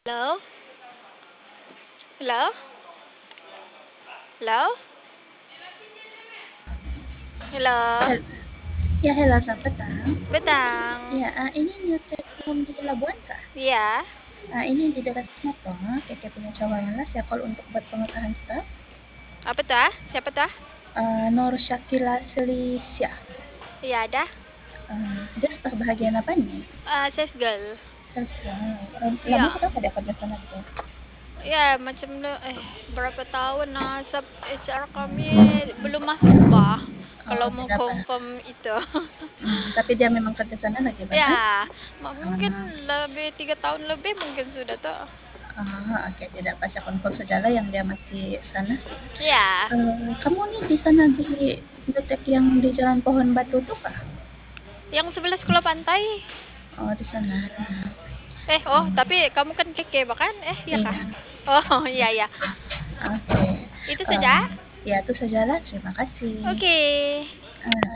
Hello? Hello? Hello? Hello? Hel Ya, halo, selamat petang. Betang. Ya, ini New Tech Home di Labuan kah? Iya. Ini di dekat Motong, Keke punya cawangan lah, saya call untuk buat pengesahan staff. Apa tuh? Siapa tuh? Nur Syakila Selisya. Iya ada. Dia staf bahagian apa nih? Sales girl. Sales girl. Lama Iya. sudah pada kerja sana tuh? Ya, macam berapa tahun sub HR kami belum masuk bah. Kalau Oh, mau tidak apa. confirm itu. Tapi dia memang kerja sana lagi, bahkan? Ya, mungkin Ah, lebih 3 tahun lebih mungkin sudah tuh. oke, tidak apa, saya confirm sajalah yang dia masih sana. Ya, Kamu nih di sana di New Tech yang di Jalan Pohon Batu tuh kah? yang sebelah sekolah pantai. Oh, di sana. Tapi kamu kan keke bahkan? Iya kah? Iya. Oh, iya ya. Oke, Itu eee, saja. ya itu sajalah, terima kasih. Oke.